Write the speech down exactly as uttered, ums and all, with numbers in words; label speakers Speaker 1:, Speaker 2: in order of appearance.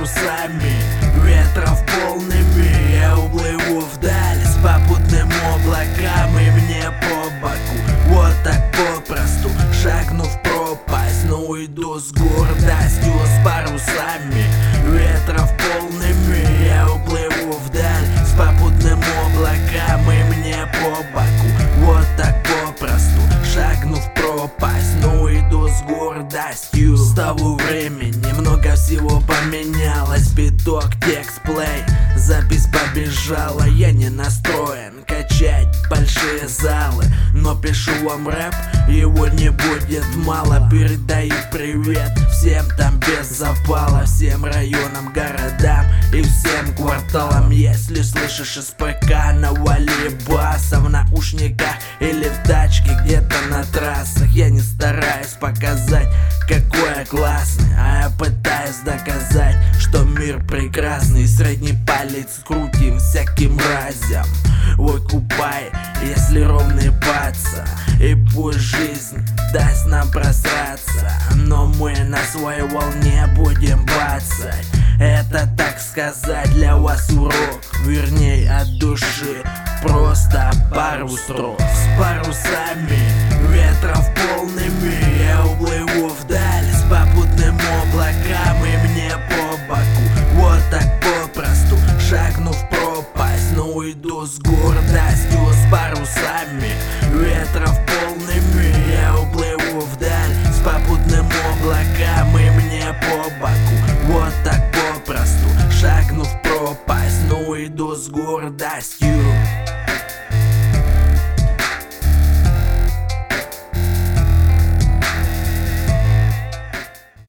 Speaker 1: парусами ветров полными. Я уплыву вдаль с попутным облаком, и мне по боку вот так попросту, шагнув в пропасть, но уйду с гордостью. С парусами ветров полными я уплыву вдаль с попутным облаком, и мне по боку вот так попросту, шагнув в пропасть, но уйду с гордостью. С того времени много всего поменялось. Биток, текст, плей, запись побежала. Я не настроен качать большие залы, но пишу вам рэп, его не будет мало. Передаю привет всем там без запала, всем районам, городам и всем кварталам. Если слышишь из ПК, навали баса в наушниках или в тачке где-то на трассах. Я не стараюсь показать, какой я классный, а я пытаюсь доказать, что мир прекрасный. Средний палец крутим всяким разям. Выкупай, если ровный паца, и пусть жизнь даст нам просраться, но мы на своей волне будем бацать. Это, так сказать, для вас урок, вернее от души, просто пару строк. С парусами ветров полными я уплыву вдаль с попутным облаком, и мне по боку вот так попросту, шагнув в пропасть, но уйду с гордостью. С парусами ветров полными я уплыву вдаль с попутным облаком, и мне по боку вот так попросту, шагнув в пропасть, но уйду с гордостью.